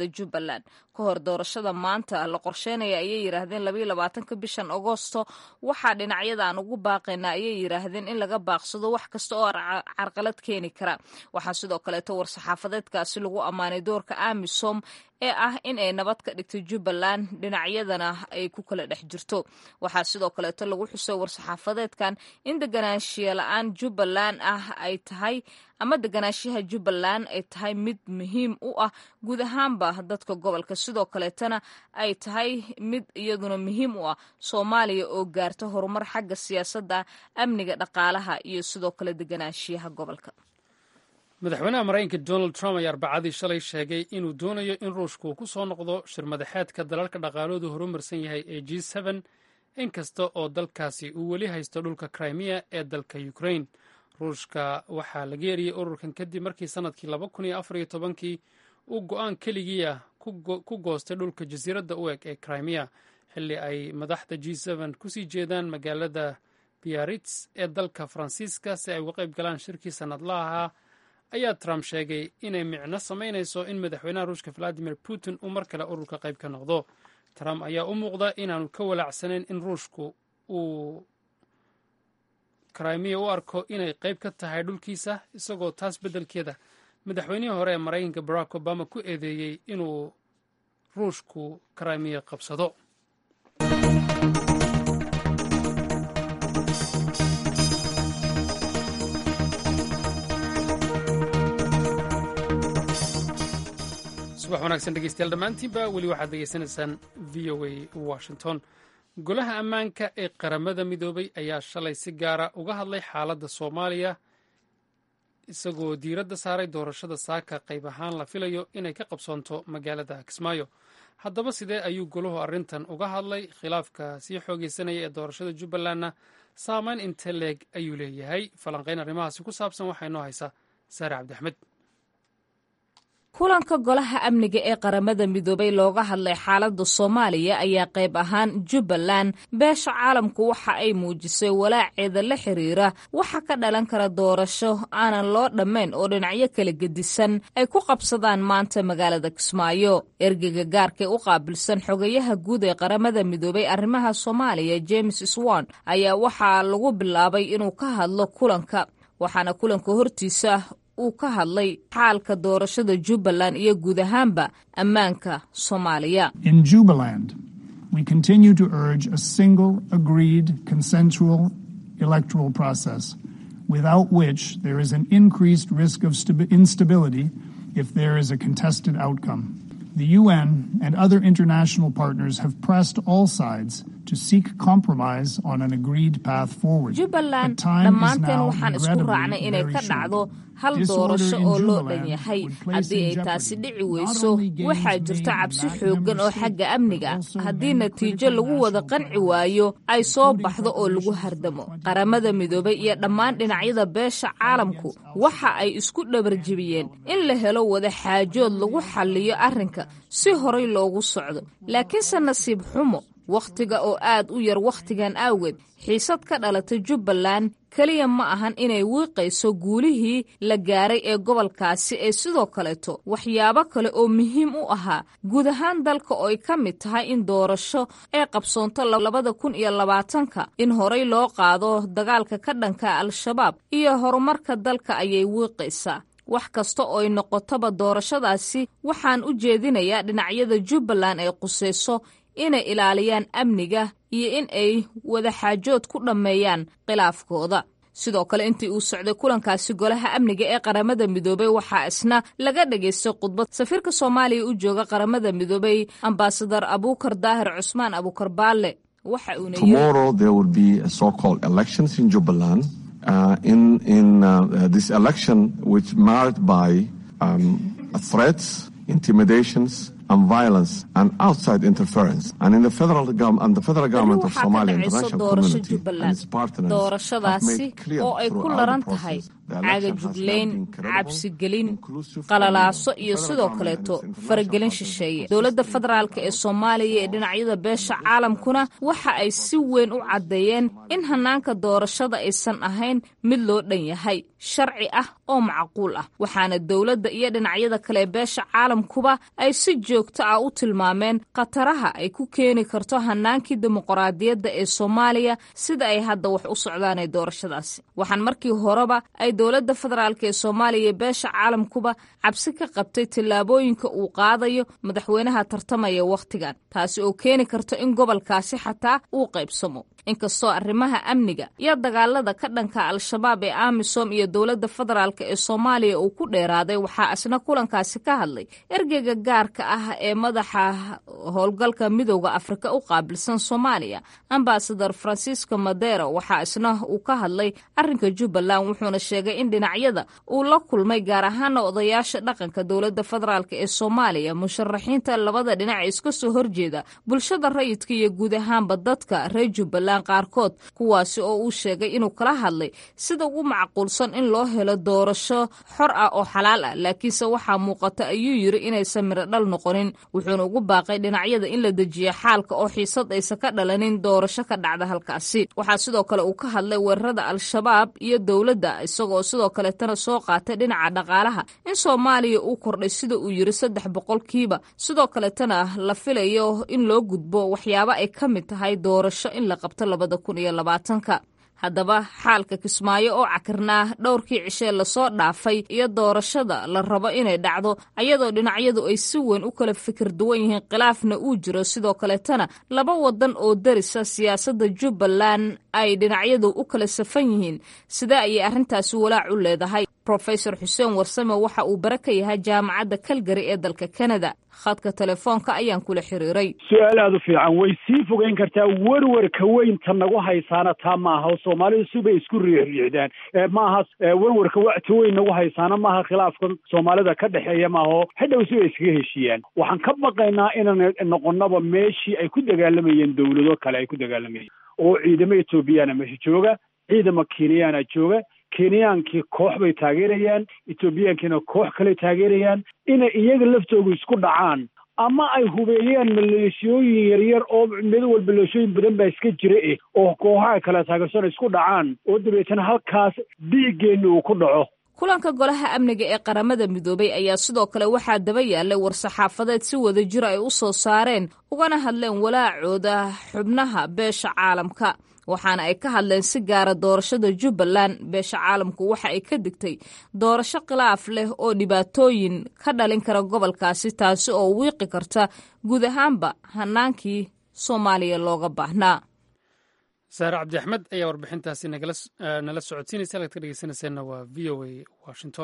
Jubbaland ka hor doorashada maanta la qorsheynaya ayay yiraahdeen 22 bishan Agoosto waxaa dhinacyadaan ugu baaqaynaa ayay yiraahdeen in laga baaqsado wax kasta oo carqalad keeni kara waxaa sidoo kale war-saxaafadeedkaasi lagu amaanay doorka AMISOM ee ah in ay nabad ka dhigto Jubbaland dhinacyadana ay ku kala dhex jirto waxaa sidoo kale lagu xusay war-saxaafadeedkan in deganaanshiya la'aan Jubbaland ay tahay ama deganaanshaha Jubbaland ay tahay mid muhiim u ah guud ahaanba dadka gobolka sidoo kaleetana ay tahay mid iyaduna muhiim u ah Soomaaliya oo gaarto horumar xagga siyaasadda amniga dhaqaalaha iyo sidoo kale deganaanshiyaha gobolka madaxweynaha Mareykanka Donald Trump ayaa Arbacadii shalay sheegay inuu doonayo in Ruushku ku soo noqdo shir madaxeedka dalalka dhaqaaloodu horumarsan yahay ee G7 inkasta oo dalkaasi uu weli haysto dhulka Crimea ee dalka Ukraine Ruushka waxaa laga yeeriyey ururkan kadib markii sanadkii 2014 uu go'aan keligii ku goostay dhulka jasiiradda u eg ee Crimea xilli ay madaxda G7 ku sii jeedaan magaalada Biarritz ee dalka Faransiiska si ay uga qayb galaan shirkii sanadlaha ayaa Trump sheegay inay micno samaynayso in madaxweynaha Ruushka Vladimir Putin uu mar kale ururka qayb ka noqdo Trump ayaa u muuqda inaanu ka walaacsanayn in Ruushku uu Crimea u arko inay qayb ka tahay dhulkiisa isagoo taas beddelkeeda madaxweynihii hore ee Mareykanka Barack Obama ku eedeeyey inuu Ruushku Crimea qabsado subax wanaagsan dhegeystayaal dhammaantiinba weli waxaad degeysanaysaan VOA Washington golaha ammaanka ee qaramada midoobay ayaa shalay si gaara uga hadlay xaaladda Soomaaliya isagoo diiradda saaray doorashada saaka qayb ahaan la filayo inay ka qabsoonto magaalada Kismaayo haddaba sidee ayuu goluhu arrintan uga hadlay khilaafka sii xoogeysanaya ee doorashada Jubbalandna saameyn intee leeg ayuu leeyahay falanqayn arrimahaasi ku saabsan waxaa inoo haysa Saare Cabdi Axmed kulanka golaha amniga ee qaramada midoobay looga hadlay xaaladda Soomaaliya ayaa qayb ahaan Jubbaland beesha caalamku waxa ay muujisay walaaceeda la xiriira waxa ka dhalan kara doorasho aanan loo dhammayn oo dhinacyo kala gedisan ay ku qabsadaan maanta magaalada Kismaayo ergeyga gaarka u qaabilsan xogayaha guud ee qaramada midoobay arrimaha Soomaaliya James Swan ayaa waxa lagu bilaabay inuu ka hadlo kulanka waxaana kulanka hortiisa uu ka hadlay xaalka doorashada Jubbaland iyo guud ahaanba ammaanka Soomaaliya. In Jubaland, we continue to urge a single, agreed, consensual electoral process, without which there is an increased risk of instability if there is a contested outcome. The UN and other international partners have pressed all sides to seek compromise on an agreed path forward. Jubbaland dhammaanteen waxaan isku raacnay inay ka dhacdo hal doorasho oo loo dhan yahay haddii ay taasi dhici weyso waxaa jirta cabsi xooggan oo xagga amniga haddii natiijo lagu wada qanci waayo ay soo baxdo oo lagu hardamo qaramada midoobay iyo dhammaan dhinacyada beesha caalamku waxa ay isku dhabarjibiyeen in la helo wada xaajood lagu xalliyo arrinka si horay loogu socdo laakiinse nasiib xumo wakhtiga oo aad u yar wakhtigan awgeed xiisad ka dhalatay Jubbaland kaliya ma ahan inay wiiqayso guulihii la gaaray ee gobolkaasi ee sidoo kaleeto waxyaabo kale oo muhiim u ahaa guud ahaan dalka oo ay ka mid tahay in doorasho ee qabsoonto 2020 in horay loo qaado dagaalka ka dhanka Al-Shabaab iyo horumarka dalka ayay wiiqaysaa wax kasta oo ay noqotaba doorashadaasi waxaan u jeedinayaa dhinacyada Jubbaland ay qusayso inay ilaaliyaan amniga iyo in ay wada xaajood ku dhammeeyaan khilaafkooda sidoo kale intii uu socday kulankaasi golaha amniga ee qaramada midoobay waxaa isna laga dhageystay khudbad safiirka Soomaaliya u jooga qaramada midoobay ambassador Abuukar Daahir Cusmaan Abuukar Baalle waxa uu leeyahay tomorrow there will be a so-called elections in Jubbaland this election which marked by threats, intimidations and violence and outside interference and in the federal government of Somalia international community and its partners doorashadaasi oo ay ku laran tahay cagajuglayn, cabsigelin, qalalaaso iyo sidoo kaleeto faragelin shisheeye. Dowladda federaalk ee Soomaaliya ee dhinacyada beesha caalamkuna waxa ay si weyn u caddeeyeen in hanaanka doorashada aysan ahayn mid loo dhan yahay, sharci ah oo macquul ah, waxaana dowladda iyo dhinacyada kale beesha caalamkuba ay si joogto ah u tilmaameen khataraha ay ku keeni karto hanaankii dimuqraadiyadda ee Soomaaliya sida ay hadda wax u socdaan ee doorashadaasi. Waxaan markii horeba ay dowladda federaalk ee Soomaaliya beesha caalamkuba cabsi ka qabtay tillaabooyinka uu qaadayo madaxweynaha tartamaya wakhtigan, taasi oo keeni karto in gobolkaasi xataa uu qaybsamo. Inkastoo arrimaha amniga iyo dagaalada ka dhanka al-shabaab ee AMISOM iyo dowladda federaalk ee Soomaaliya uu ku dheeraaday, waxaa isna kulankaasi ka hadlay ergeyga gaarka ah ee madaxa howlgalka midowda Afrika u qaabilsan Soomaaliya, Ambassador Francisco Madero. Waxaa isna uu ka hadlay arrinka Jubbaland, wuxuuna sheegay in dhinacyada uu la kulmay gaar ahaan odayaasha dhaqanka dowladda federaalk ee Soomaaliya, musharaxiinta labada dhinac iska soo horjeeda, bulshada rayidka iyo guud ahaanba dadka reer Jubbaland qaarkood, kuwaasi oo uu sheegay inuu kala hadlay sida ugu macquulsan in loo helo doorasho xor ah oo xalaal ah, laakiinse waxaa muuqata ayuu yiri inaysan miro dhal noqonin. Wuxuuna ugu baaqay dhinacyada in la dejiyo xaalka oo xiisad aysan ka dhalanin doorasho ka dhacda halkaasi. Waxaa sidoo kale uu ka hadlay weerarada al-shabaab iyo dowladda, isagoo sidoo kaleetana soo qaatay dhinaca dhaqaalaha in Soomaaliya uu kordhay sida uu yiri 3%, sidoo kaleetana la filayo in loo gudbo waxyaabo ay ka mid tahay doorasho in la qabto 2020. Haddaba xaalka Kismaayo oo cakirnaa dhowrkii cishe lasoo dhaafay iyo doorashada la rabo inay dhacdo ayadoo dhinacyadu ay si weyn u kala fikir duwan yihiin, khilaafna uu jiro, sidoo kaleetana laba wadan oo darisa siyaasadda Jubbaland ay dhinacyadu u kala safan yihiin. Sida ayay arrintaasi walaac u leedahay? Professor Xuseen Warsame waxa uu bare ka yahay jaamacadda Calgary ee dalka Canada. khadka telefoonka ayaan kula xiriiray. Su'aal aad u fiican, way sii fogeyn kartaa warwarka weynta nagu haysaana taa maaha. Soomaalidu sibay isku riixriixdaan maaha warwarka wacti weyn nagu haysaana maaha. khilaafka Soomaalida ka dhaxeeya maaha, hadhow sibay iskaga heshiiyaan. waxaan ka baqaynaa inaan noqonnaba meeshii ay ku dagaalamayeen dawlado kale ay ku dagaalamayeen, oo ciidamo Etoobiyana meesha jooga, ciidamo Kenyaana jooga. Kenyaankii koox bay taageerayaan, Etoobiyaankiina koox kale taageerayaan, inay iyaga laftoodu isku dhacaan ama ay hubeeyaan maleeshiyooyin yaryar oo mid walba maleeshiyooyin badan baa iska jira oo kooxaha kale taageersan isku dhacaan oo dabeetana halkaas dhiiggeena uu ku dhaco. kulanka golaha amniga ee qaramada midoobay ayaa sidoo kale waxaa daba yaalay war-saxaafadeed si wada jir ay u soo saareen ugana hadleen walaacooda xubnaha beesha caalamka, waxaana ay ka hadleen si gaara doorashada Jubbaland. beesha caalamku waxa ay ka digtay doorasho khilaaf leh oo dhibaatooyin ka dhalin kara gobolkaasi, taasi oo wiiqi karta guud ahaanba hanaankii Soomaaliya looga baahnaa. Saare Cabdi Axmed ayaa warbixintaasi nala socodsiinaysa. halkaad ka dhegeysanayseena waa VOA Washington.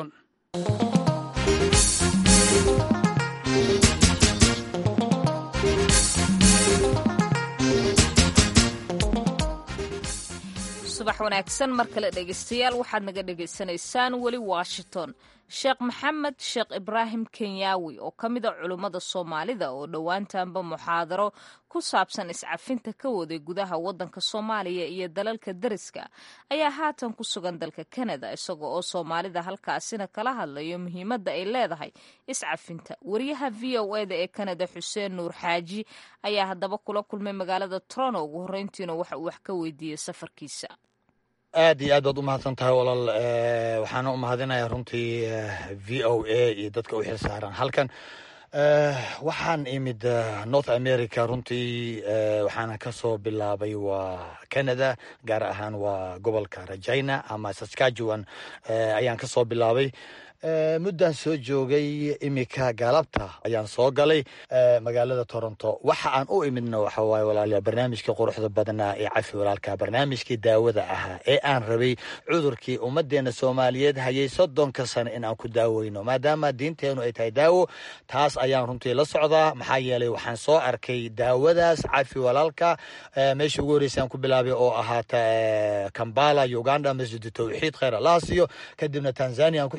subax wanaagsan mar kale dhegeystayaal, waxaad naga dhegeysanaysaan weli Washington. Sheekh Maxamed Sheekh Ibraahim Kenyaawi oo ka mid a culummada Soomaalida oo dhowaantaanba muxaadaro ku saabsan iscafinta ka waday gudaha waddanka Soomaaliya iyo dalalka dariska ayaa haatan ku sugan dalka Canada, isagoo oo Soomaalida halkaasina kala hadlayo muhiimadda ay leedahay iscafinta. wariyaha VOA-da ee Canada Xuseen Nuur Xaaji ayaa haddaba kula kulmay magaalada Toronto. ugu horreyntiina waxa uu wax ka weydiiyey safarkiisa. aad iyo aad baad u mahadsan tahay walaal. waxaana u mahadinayaa runtii VOA iyo dadka u xil saaran halkan. waxaan imid North America runtii. waxaana ka soo bilaabay waa Canada, gaar ahaan waa gobolka Regina ama Saskatchewan ayaan ka soo bilaabay. muddaan soo joogay, imika galabta ayaan soo galay magaalada Toronto. waxa aan u imidna waxa waaye walaalayaal barnaamijkii quruxda badnaa ee Cafi Walaalka, barnaamijkii daawada ahaa ee aan rabay cudurkii ummadeena Soomaaliyeed hayay 30 sano in aan ku daaweyno, maadaama diinteenu ay tahay daawo. taas ayaan runtii la socdaa, maxaa yeelay waxaan soo arkay daawadaas Cafi Walaalka meeshii ugu horreysay aan ku bilaabay oo ahaata Kampala, Uganda, Masjid Tawxiid khayr Allah siiyo, kadibna Tanzania aan ku xijiyey,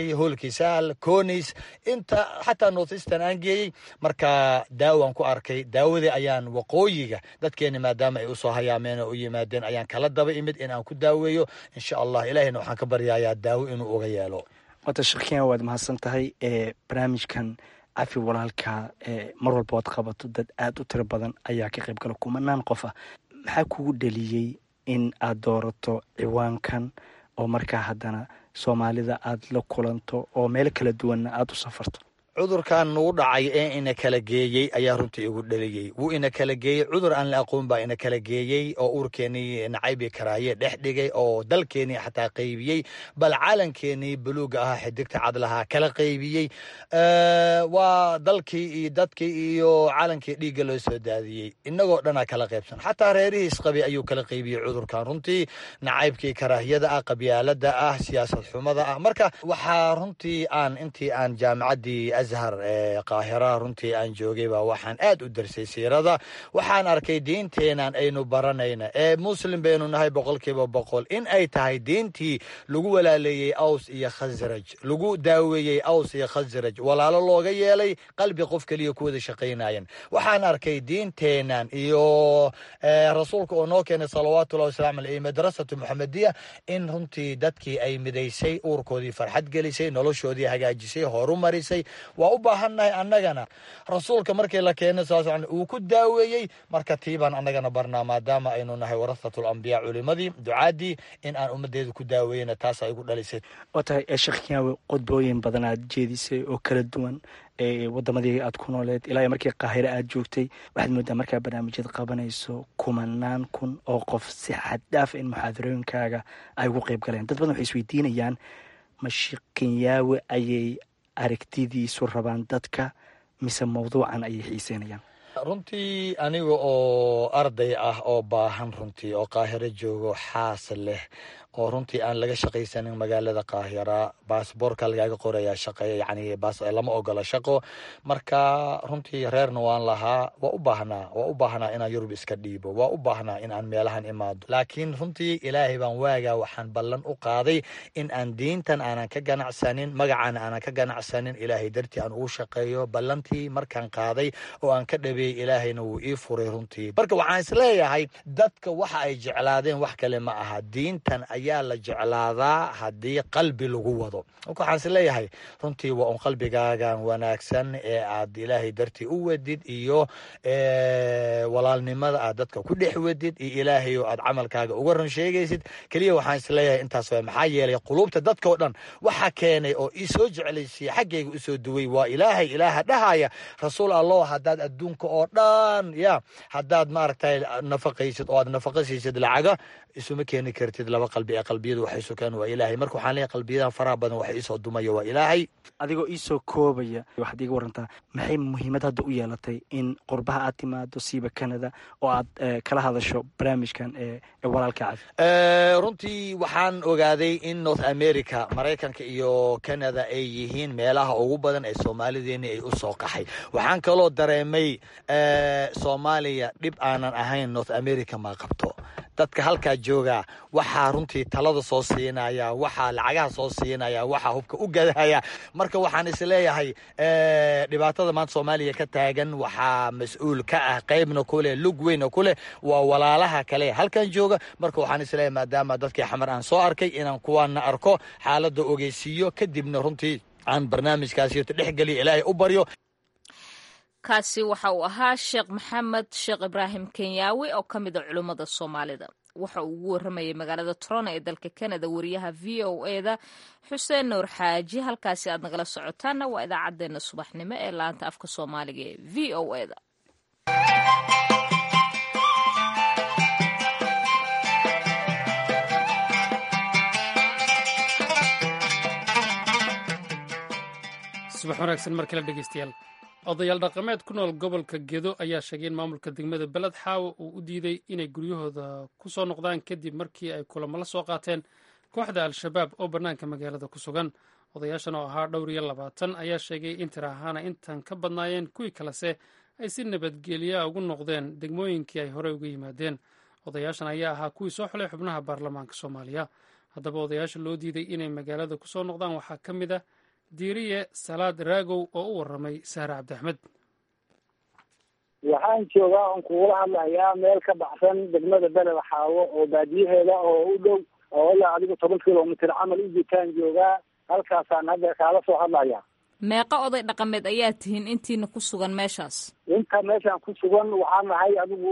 runtii hoolkiisaal conis inta xataa north eastern aan geeyey marka daawaan ku arkay daawadii ayaan waqooyiga dadkeeni maadaama ay usoo hayaameen oo u yimaadeen ayaan kala daba imid in aan ku daaweeyo insha allah ilaahayna waxaan ka baryayaa daawo inuu uga yeelo. wata sheekhiyan waad mahadsan tahay barnaamijkan cafi walaalka mar walba waad qabato dad aad u tiro badan ayaa ka qayb gala kumanaan qof ah maxaa kugu dhaliyey in aad doorato ciwaankan oo markaa haddana soomaalida aad la kulanto oo meelo kala duwanna aad u safarto? cudurkan nagu dhacay ee ina kala geeyey ayaa runtii igu dhaliyey. wuu ina kala geeyey cudur aan la aqoon baa ina kala geeyey oo uurkeenii nacaybi karaaye dhex dhigay oo dalkeenii xataa qaybiyey bal calankeenii buluuga ahaa xidigta cadlahaa kala qaybiyey. waa dalkii iyo dadkii iyo calankii dhiigga loo soo daadiyey inagoo dhanaa kala qaybsan xataa reerihii isqabi ayuu kala qaybiyey cudurkan runtii nacaybkii karaahiyada ah qabyaalada ah siyaasad xumada ah. marka waxaa runtii aan intii aan jaamacaddii azhar qaahira runtii aan joogay baa waxaan aad u darsay siirada waxaan arkay diinteenan aynu baranayna muslim baynu nahay 100% in ay tahay diintii lagu walaaleeyey aws iyo khasraj lagu daaweeyey aws iyo khasraj walaalo looga yeelay qalbi qof kaliya ku wada shaqeynayeen. waxaan arkay diinteenan iyo rasuulka oo noo keenay salawaatullahi wasalaamu alayhi madrasatu muhammadiya in runtii dadkii ay midaysay uurkoodii farxad gelisay noloshoodii hagaajisay horumarisay. waa u baahannahay annagana rasuulka markii la keenay saasan uu ku daaweeyey marka tiibaan annagana barnaa maadaama aynu nahay warasatul anbiya culimadii ducaadii in aan ummadeedu ku daaweeyna taas ay ugu dhalisay. wata sheekhiyan qodbooyin badan aad jeedisay oo kala duwan wadamadii aad ku nooleed ilaa markii qaahire aad joogtay waxaad moodaa markaa barnaamijyad qabanayso kumanaan kun oo qof si xad dhaaf in muxaadarooyinkaaga ay ugu qayb galeen. dad badan waxay isweydiinayaan ma sheekh Kenyaawe ayay aragtidiisu rabaan dadka mise mawduucan ayay xiiseynayaan? runtii aniga oo arday ah oo baahan runtii oo qaahiro joogo xaas leh oo runtii aan laga shaqaysanin magaalada qaahira baasboorka lagaga qorayaa shaqeeya yacni lama ogola shaqo marka runtii reerna waan lahaa waa u baahnaa inaan yurub iska dhiibo waa u baahnaa in aan meelahan imaado laakiin runtii ilaahay baan waagaa waxaan ballan u qaaday in aan diintan aanan ka ganacsanin magacaana aanan ka ganacsanin ilaahay dartii aan ugu shaqeeyo ballantii markaan qaaday oo aan ka dhabeeyey ilaahayna wuu ii furay runtii. marka waxaan isleeyahay dadka waxa ay jeclaadeen wax kale ma aha diintan ayaa la jeclaadaa haddii qalbi lagu wado. marka waxaan isleeyahay runtii waa un qalbigaagan wanaagsan ee aad ilaahay dartii u wadid iyo walaalnimada aad dadka ku dhex wadid iyo ilaahay oo aad camalkaaga uga run sheegaysid keliya waxaan isleeyahay intaas waa maxaa yeelay qulubta dadka oo dhan waxa keenay oo ii soo jeclaysiiyey xaggayga u soo duway waa ilaaha dhahaya rasuul allah haddaad adduunka oo dhan haddaad maaragtay nafaqaysid oo aad nafaqasiisid lacaga isuma keeni kartid laba qalbi ee qalbiyadu waxay sukaan waa ilaahay. marka waxaan leeyahay qalbiyada faraha badan waxay isoo dumaya waa ilaahay. adigoo iisoo koobaya waxaad iga warantaa maxay muhiimad hadda u yeelatay in qurbaha aad timaado siiba Canada oo aad kala hadasho barnaamijkan ee walaalka cafi? runtii waxaan ogaaday in North America Mareykanka iyo Canada ay yihiin meelaha ugu badan ee Soomaalideena ay u soo qaxay. waxaan kaloo dareemay Soomaaliya dhib aanan ahayn North America ma qabto. dadka halkaa jooga waxaa runtii talada soo siinaya waxaa lacagaha soo siinaya waxaa hubka u gadaya. marka waxaan isleeyahay dhibaatada maanta Soomaaliya ka taagan waxaa mas-uul ka ah qaybna kule lug weyna kule waa walaalaha kale halkan jooga. marka waxaan isleeyahay maadaama dadkii xamar aan soo arkay inaan kuwaana arko xaaladda ogeysiiyo kadibna runtii aan barnaamijkaasi dhexgeliyo ilaahay u baryo. kaasi waxa uu ahaa sheekh maxamed sheekh ibraahim Kenyaawe oo ka mid ah culimmada Soomaalida. waxa uu ugu waramayay magaalada Toronto ee dalka Canada wariyaha VOA-da Xuseen Nuur Xaaji. halkaasi aad nagala socotaana waa idaacadeena subaxnimo ee laanta afka Soomaaliga ee VOA-da. subax wanaagsan mar kale dhegeystayaal. odayaal dhaqameed ku nool gobolka Gedo ayaa sheegay in maamulka degmada Beled Xaawo uu u diiday inay guryahooda ku soo noqdaan kadib markii ay kulamo la soo qaateen kooxda al-shabaab oo bannaanka magaalada ku sugan. odayaashan oo ahaa dhowr iyo 20 ayaa sheegay in tiro ahaana intan ka badnaayeen kuwii kalese ay si nabadgelya ugu noqdeen degmooyinkii ay horey uga yimaadeen. odayaashan ayaa ahaa kuwii soo xulay xubnaha baarlamaanka Soomaaliya. haddaba odayaasha loo diiday inay magaalada ku soo noqdaan waxaa ka mid ah diiriye salaad raagow oo u warramay sahre cabdiaxmed. waxaan joogaa oon kugula hadlayaa meel ka baxsan degmada beled xaawo oo baadiyaheeda oo u dhow oo ilaa adigu 10 kilomitir camal u jitaan joogaa. halkaasaan hadda kaala soo hadlayaa. meeqa oday dhaqameed ayaa tihiin intiina ku sugan meeshaas? inta meeshaan ku sugan waxaa nahay adigu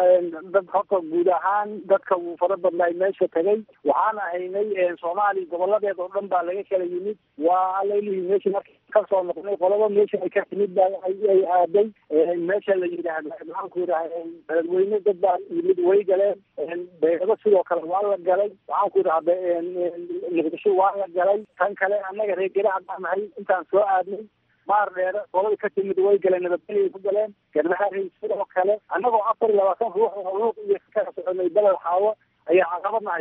dad horta guud ahaan dadka uu fara badnaay meesha tagay. waxaan ahaynay soomaaliya goboladeed oo dhan baa laga kala yimid. waa alaylihi meesha marka kasoo noqnay qolaba meesha ay ka timid baa ay aaday meesha la yidhaahdo maxaan ku yidhaha beledweyne dad baa yimid way galeen. beerado sidoo kale waa la galay. waxaan ku yidhaha muqdisho waa la galay. tan kale annaga reer garaha baa nahay intaan soo aadnay maar dheere qolada ka timid way galeen nabadgelya ku galeen. garbahaarey sidoo kale annagoo 24 ruux oo luuq iyo kala soconay beled xaawo ayaa caqabadnahay.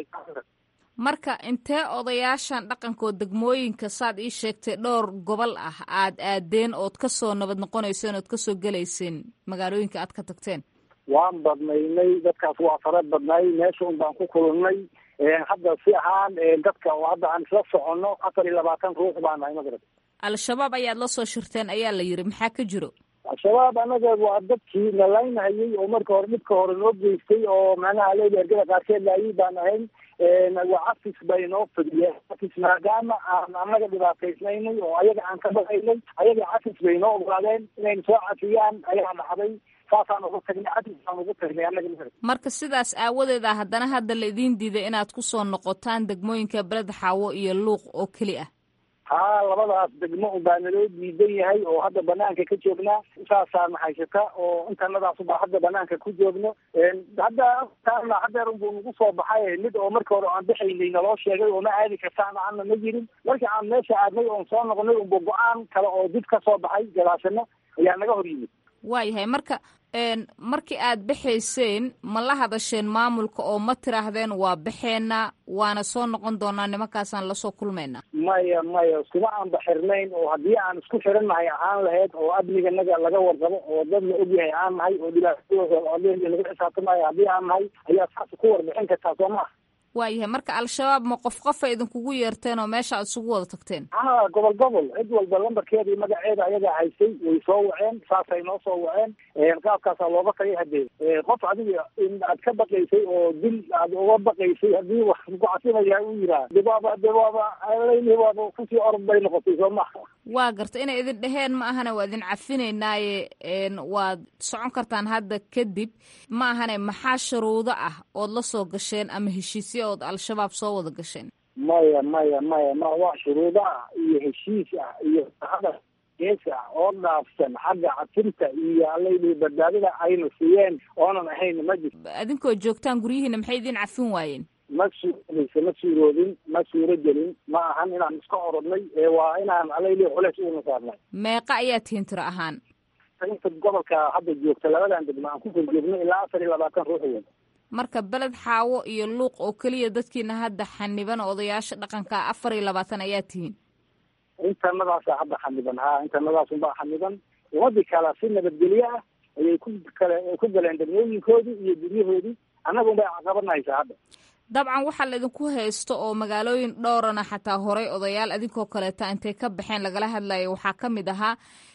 marka intee odayaashan dhaqankoo degmooyinka saad ii sheegtay dhowr gobol ah aad aadeen ood kasoo nabad noqonayseen ood kasoo gelayseen magaalooyinka aad ka tagteen? waan badnaynay dadkaas waa fara badnay meesha un baan ku kulannay. hadda si ahaan dadka oo hadda aan isla soconno 24 ruux baan nahay magarad. al-shabaab ayaad la soo shirteen ayaa la yidhi, maxaa ka jiro? al-shabaab anaga waa dadkii nalaynahayay oo marka hore midka hore noo geystay oo macnaha leeli ergada qaarkeed laayay baan ahayn. waa cafis bay noo fidiyeen. cafis maadaama aan annaga dhibaataysnaynay oo ayaga aan ka baqaynay ayaga cafis bay noo ogolaadeen inayna soo cafiyaan ayaa dhacday. saasaan ugu tagnay cafisaan ugu tagnay annaga magarad. marka sidaas aawadeeda haddana hadda la idiin diiday inaad ku soo noqotaan degmooyinka beled xaawo iyo luuq oo keli ah? haa labadaas degmo unbaa naloo diidan yahay oo hadda banaanka ka joognaa. saasaa nahaysata oo intanadaas ubaa hadda banaanka ku joogno. hadda hadeer unbuu nagu soo baxay mid oo marka hore aan bixaynay naloo sheegay oo ma aadi kartaan ana ma jirin. markii aan meesha aadnay oon soo noqonay unba go-aan kale oo dib ka soo baxay gadaashano ayaa naga hor yimid. waayahay marka markii aad baxayseen ma la hadasheen maamulka oo ma tiraahdeen waa baxeena waana soo noqon doonaa nimankaasaan lasoo kulmaynaa? maya kuma aan baxirnayn oo haddii aan isku xirannahay ahaan lahayd oo amniganaga laga warqabo oo dad la ogyahay aan nahay oo dhibaatadooda laga xisaabtamayo haddii aan nahay ayaa saas ku warbixin kartaa soo maaha. waayahay marka al-shabaab ma qofa idinkugu yeerteen oo meesha aad isugu wada tagteen? haa gobol cid walba lambarkeeda iyo magaceeda ayagaa haysay way soo waceen. saasay noo soo waceen. qaabkaasaa looga tagay hadee qof adiga in aad ka baqaysay oo dil aad uga baqaysay haddii wax ku casinaya u yiraa debaaba kusii orod bay noqotay soo maha. waa garta inay idin dheheen ma ahane waa idin cafinaynaaye waad socon kartaan hadda kadib ma ahane maxaa shuruudo ah ood la soo gasheen ama heshiisya ood al-shabaab soo wada gasheen? maya ma waa shuruudo ah iyo heshiis ah iyo hadal gees ah oo dhaafsan xagga cafinta iyo alayli badbaadada ayna siiyeen oonan ahayn ma jirto. adinkoo joogtaan guryihiina maxay idin cafin waayeen? ma suuroodin ma suuro gelin. ma ahan inaan iska orodnay waa inaan alayli culeys uuna saarnay. meeqa ayaa tihiin tiro ahaan? inta gobolka hadda joogta labadan degmo aan ku kor joogno ilaa 24 ruux weyn. marka beled xaawo iyo luuq oo keliya dadkiina hadda xaniban odayaasha dhaqanka 24 ayaa tihiin? intanadaasa hadda xaniban. haa intanadaas unbaa xaniban. umadii kale si nabadgelyo ah ayay ku galeen degmooyinkoodii iyo guryahoodii. annaga unbay caqabadnahaysaa hadda. dabcan waxaa laidinku haysto oo magaalooyin dhowrana xataa horay odayaal adinkoo kaleeta intay ka baxeen lagala hadlayo waxaa ka mid ahaa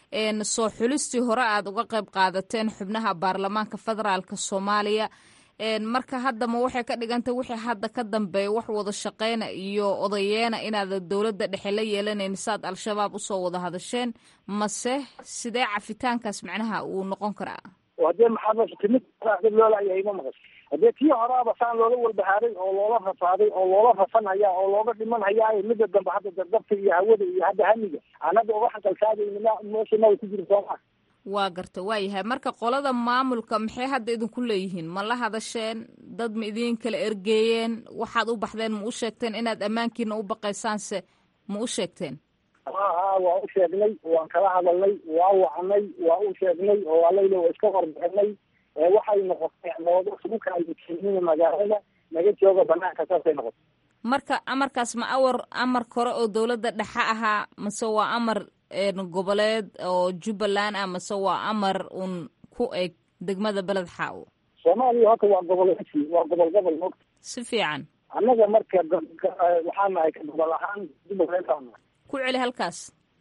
soo xulistii hore aad uga qayb qaadateen xubnaha baarlamaanka federaalka soomaaliya. marka hadda ma waxay ka dhigantay wixii hadda ka dambeeya wax wada shaqeyna iyo odayeena inaad dowladda dhexe la yeelanayn saad al-shabaab usoo wada hadasheen mase sidee cafitaankaas macnaha uu noqon karaa? hadee maxaa timid loolayahay ma maqas. hadee tii horaaba saan loola walbahaaray oo loola rafaaday oo loola rafanhaya oo looga dhiman hayaa midda dambe hadda dardabta iyo hawada iyo hadda hamiga aan hadda uga xaqalsaadayna meesha ma ku jiro soo maa. waa garta waayahay marka qolada maamulka maxay hadda idinku leeyihiin? ma la hadasheen? dad ma idin kala ergeeyeen? waxaad u baxdeen ma u sheegteen inaad ammaankiina u baqaysaanse ma u sheegteen? haa waa u sheegnay. waan kala hadalnay. waa wacnay. waa u sheegnay oo alayla waa iska warbixinay. waxay noqotay nooga sugu kala magaalada naga jooga banaanka saasay noqotay. marka amarkaas ma amar kore oo dowladda dhexe ahaa mase waa amar goboleed oo jubbaland ah mase waa amar un ku eg degmada beled xaawo? soomaaliya horta waa goboleedki waa gobol moogta. si fiican. annaga marka waxaa nahay gobol ahaan jubbaland. ku celi halkaas.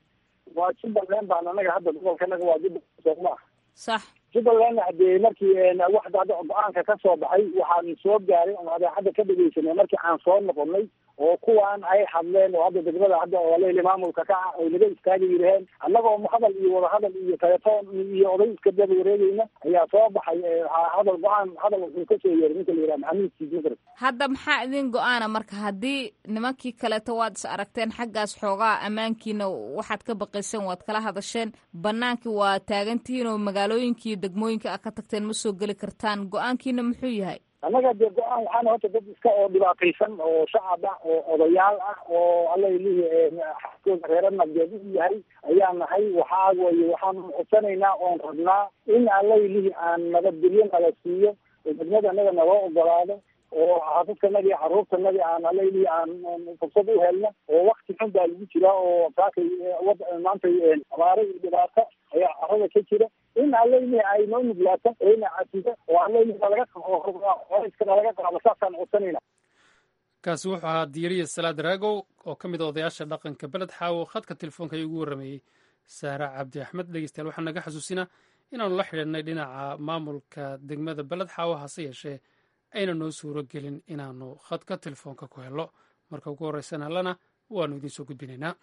waa Jubbaland baan anaga hadda gobolkanaga waa Jubbaland Soomaa sax Jubbaland hadee markii waxda hadda go'aanka ka soo baxay waxaan soo gaaray oo hadda ka dhageysanay markii aan soo noqonay oo kuwaan ay hadleen oo hadda degmada hadda oo leeyahay maamulka ka oo laga istaagay yiraahdeen annagoo hadal iyo wada hadal iyo telefoon iyo oday iska daba wareegayna ayaa soo baxay hadal go'aan hadal uu ka soo yeeray ninka la yiraahdo Maxamed Siidmar hadda maxaa idin go'aana marka haddii nimankii kaleeto waad is aragteen xaggaas xoogaa ammaankiina waxaad ka baqayseen waad kala hadasheen bannaankii waa taagantihiin oo magaalooyinkii degmooyinka ka tagteen ma soo geli kartaan go'aankiina muxuu yahay annaga dee go-aan waxaana horta dad iska oo dhibaataysan oo shacab ah oo odayaal ah oo alla leeyahay xaskooda reerana geed u yahay ayaa nahay waxaa weeye waxaan codsanaynaa oon rabnaa in alla leeyahay aan nabadgelyo nala siiyo oo degmada anaga naloo ogolaado oo xaafadkanagi iyo carruurtanagi aan alla leeyahay aan fursad u helno oo wakti xun baa lagu jiraa oo saakay maanta abaare iyo dhibaato ayaa carrada ka jira in alleeyahay ay noo nuglaato ina casida oo alleeyahay laga qaado saasaan codsanayna kaasi wuxuu ahaa diiriye Salaad Raagow oo ka mid ah odayaasha dhaqanka Beled Xaawo khadka telefoonka ay ugu waramayay Saara Cabdi Axmed dhegeystayaal waxaan naga xasuusinaa inaanu la xidhiidhnay dhinaca maamulka degmada Beled Xaawo hase yeeshee ayna noo suuro gelin inaanu khadka telefoonka ku helno marka ugu horreysana allana waanu idiin soo gudbinaynaa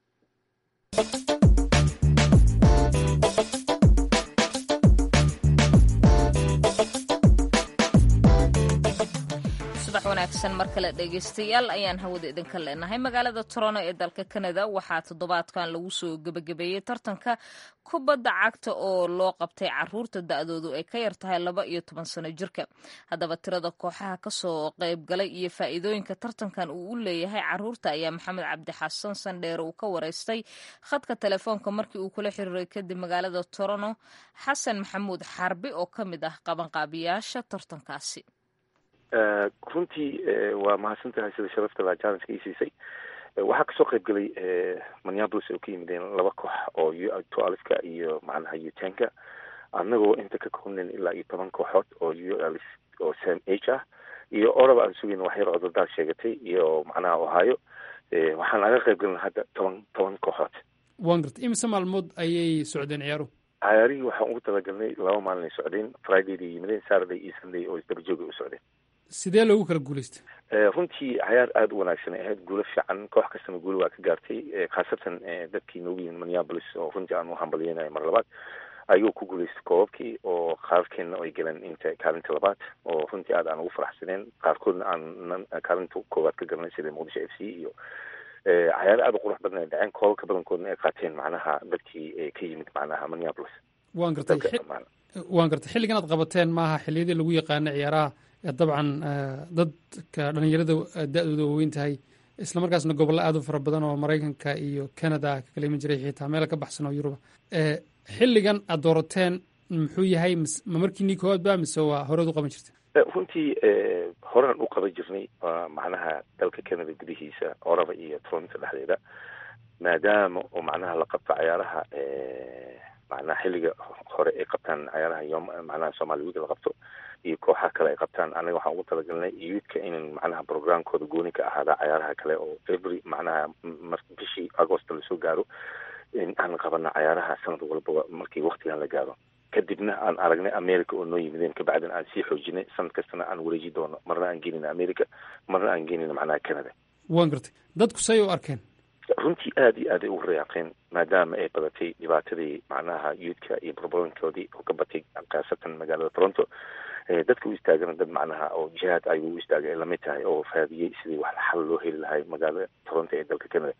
wanaagsan mar kale dhegeystayaal ayaan hawada idinka leenahay magaalada Toronto ee dalka Canada waxaa toddobaadkan lagu soo gabagabeeyay tartanka kubadda cagta oo loo qabtay caruurta da'doodu ay ka yar tahay 12 sano jirka haddaba tirada kooxaha ka soo qayb galay iyo faa'iidooyinka tartankan uu u leeyahay caruurta ayaa Maxamed Cabdi Xasan Sandheer uu ka wareystay khadka telefoonka markii uu kula xiriiray kadib magaalada Toronto Xasan Maxamuud Xarbi oo ka mid ah qabanqaabiyaasha tartankaasi runtii waa mahadsantahay sida sharafta la challenge-ka siisay waxaa kasoo qayb galay Minneapolis oo ka yimideen laba koox oo U12ka iyo macnaha U10ka annagoo inta ka koobneen ilaa 10 kooxood oo U12 oo same age ah iyo oraba aan sugin wax yar oo dad sheegatay iyo macnaha Ohio waxaan laga qayb galnay hadda 10 kooxood wangart imisa maalmood ayay socdeen ciyaarihii waxaan ugu talagalnay 2 maalin ay socdeen Friday iyo yimideen Saturday iyo Sunday oo isdaba joog u socdeen sidee loogu kala guuleystay runtii ciyaar aad u wanaagsan ahayd guulo fiican koox kastana guul waa ka gaartay khaasatan dadkii noogu yimid Minneapolis oo runtii aan u hambalyeynay mar labaad ayuu ku guuleystay koobkii oo qaarkeena ay galeen inta kaalinta labaad oo runtii aad aan ugu faraxsaneen qaarkoodna aan kaalinta koowaad ka galnay sida Muqdisho FC iyo ciyaar aad u qurux badan ay dhaceen koobka badankoodna ay qaateen macnaha dadkii ka yimid macnaha Minneapolis waan gartay xilligan aad qabateen maaha xilliyadii lagu yaqaanay ciyaaraha dabcan dadka dhalinyarada da'dooda waaweyn tahay isla markaasna gobollo aad u fara badan oo Maraykanka iyo Canada ka kala iman jiray xitaa meel ka baxsan oo Yurub xilligan aad doorateen muxuu yahay ma markiinii koowaad baa mise waa horeed u qaban jirtay runtii horaan u qaban jirnay macnaha dalka Canada gudihiisa Oraba iyo Toronto dhexdeeda maadaama oo macnaha la qabto ciyaaraha macnaha xilliga hore ay qabtaan ciyaaraha yom macnaha Soomaaliya la qabto iyo kooxaha kale ay qabtaan anaga waxaan ugu talagalnay youthka in macnaha programkooda gooni ka ahaada ciyaaraha kale oo every macnaha bishii August la soo gaaro in aan qabano ciyaaraha sanad walba markii waqtigan la gaaro kadibna aan aragnay America oo noo yimideen ka bacdan aan sii xoojinay sanad kastana aan wareeji doono marna aan geenin America marna aan geenin macnaha Canada waan gartay dadku say u arkeen runtii aad iyo aad ay ugu reeqeen maadaama ay badatay dhibaatadii macnaha youthka iyo problemkoodii oo ka batay khaasatan magaalada Toronto dadka u istaagana dad macnaha oo jihaad ay u istaagay la mid tahay oo faadiyay sidii wax xal loo heli lahay magaalada Toronto ee dalka Canada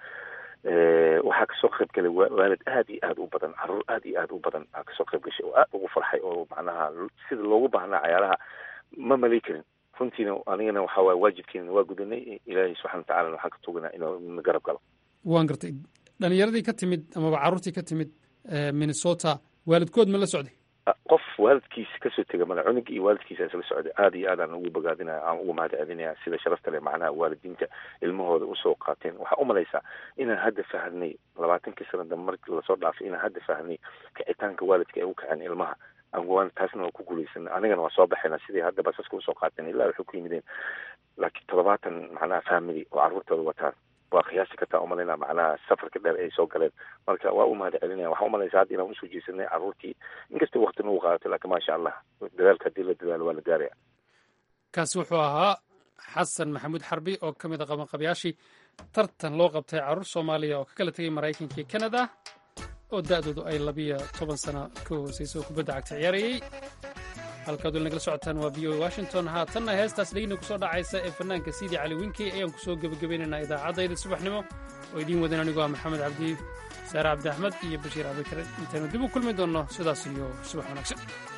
waxaa kasoo qayb galay waalid aad iyo aad u badan caruur aad iyo aad u badan kasoo qayb gashay oo aad ugu farxay oo macnaha sida loogu baahnaa ciyaaraha ma malay karin runtiina anigana waxaa waaye waajibkeena waa gudanay ilaahay subxaana watacaala waxaan ka tuganaa inuu na garab galo waan gartay dhalinyaradii ka timid amaba carruurtii ka timid Minnesota waalidkood ma la socday qof waalidkiisa kasoo tega mana cunug iyo waalidkiisa isla socday aad iyo aad aan ugu bogaadinaya aan ugu mahadcelinaya sida sharafta leh macnaha waalidiinta ilmahooda usoo qaateen waxaa u malaysaa inaan hadda fahnay 20 sano dambe markii lasoo dhaafay inaan hadda fahnay kicitaanka waalidka ay u kaceen ilmaha aan taasna waa ku guulaysan anigana waa soo baxayna sidii hadda basaska usoo qaateen ilaa waxay ku yimideen laakiin 70 macnaha family oo carruurtooda wataan waa qiyaasi kartaa umalayna macnaha safarka dheer ay soo galeen marka waa u mahad celinaya waxaan umalaysaa hadda inaan usoo jeesanay carruurtii inkastoo waqti nagu qaadato laakiin maasha allah dadaalka haddii la dadaalo waa la gaaraya kaasi wuxuu ahaa xasan maxamuud xarbi oo ka mid a qabanqabayaashii tartan loo qabtay carruur soomaaliya oo ka kala tegay maraykanka iyo kanada oo da'doodu ay 12 sano ka hoosayso oo kubadda cagta ciyaarayay halkaad weli nagala socotaan waa VOA Washington haatanna heestaas dhegina ku soo dhacaysa ee fanaanka Sidi Cali Winkey ayaan ku soo gabagabaynaynaa idaacadayda subaxnimo oo idiin wadan anigoo Maxamed Cabdi Saare Cabdi Axmed iyo Bashiir Abikar intaanu dib u kulmi doonno sidaas iyo subax wanaagsan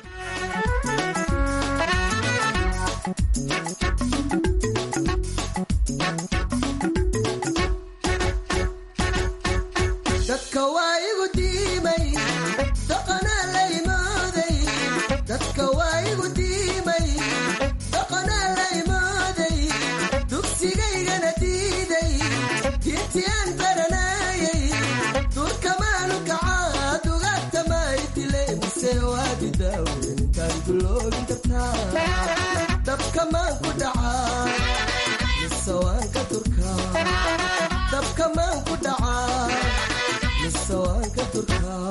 dadka waa igu diimay dhaqana la imaaday dadka waa igu diimay dhaqana la imaaday dugsigaygana diiday diintiyaan baranayay durkamaanu kacaa dugaagtamay dilay mise waadi daaweyntaan duloogin kartaa dabkamaan ku dhacaa mise waan ka durkaa dabkamaan ku dhacaa mise waan ka durkaa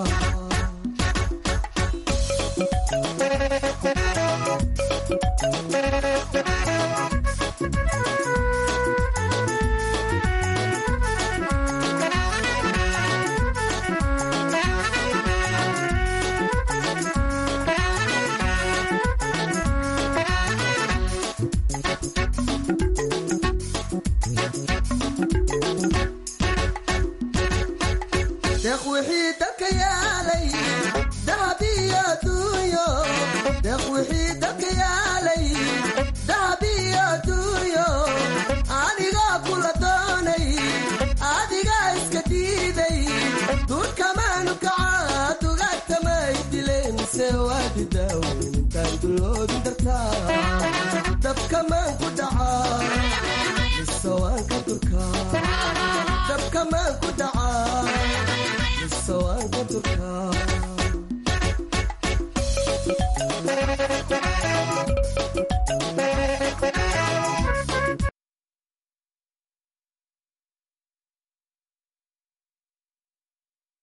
dabkamaan ku dhacaa mise waan ka durkaa dabkamaan ku dhacaa mise waan ka durkaa